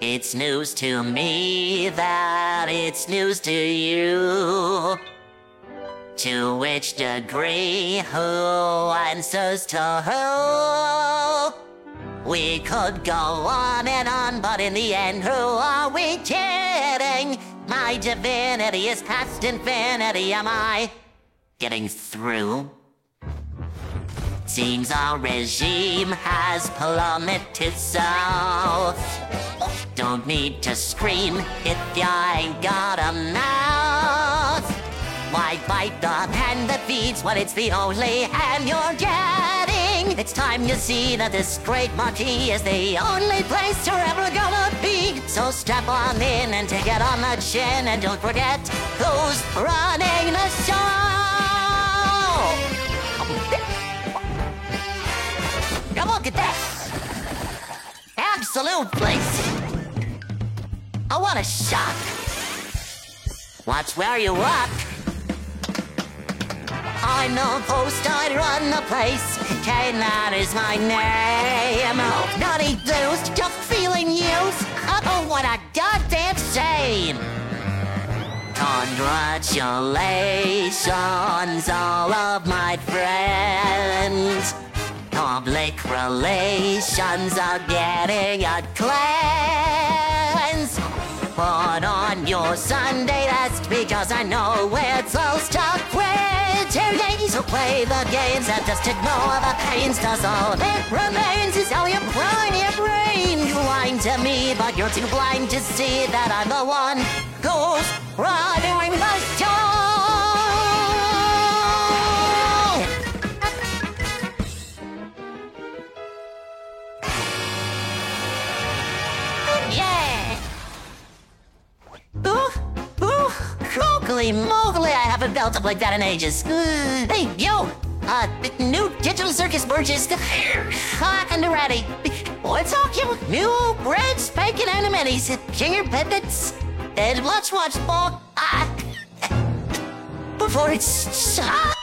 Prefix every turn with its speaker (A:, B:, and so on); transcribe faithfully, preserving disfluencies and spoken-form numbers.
A: It's news to me that it's news to you. To which degree, who answers to who? We could go on and on, but in the end, who are we kidding? My divinity is past infinity, am I getting through? Seems our regime has plummeted south. Don't need to scream if you ain't got a mouth. Why bite the hand that feeds when it's the only hand you're getting? It's time you see that this great marquee is the only place you're ever gonna be. So strap on in and take it on the chin, and don't forget who's running the show. Now look at that. Absolute place. I want a shot. Watch where you walk. I'm the post, I run the place. Kane, that is my name. Oh, nutty deuce, just feeling used. Oh, what a goddamn shame. Congratulations, all of my friends. Public relations are getting a cleanse. Put on your Sunday best, because I know it's all stuck with two days who play the games and just ignore the pains. Does all that remains is how you prime your brain. You're lying to me, but you're too blind to see that I'm the one who's running the show. Holy moly, I haven't felt up like that in ages. Uh, hey, yo, uh, new digital circus merges. Hot and ready. What's all you? New bread, spanking animaties, finger pendants, and watch, watch, ball. Uh, before it's... Uh,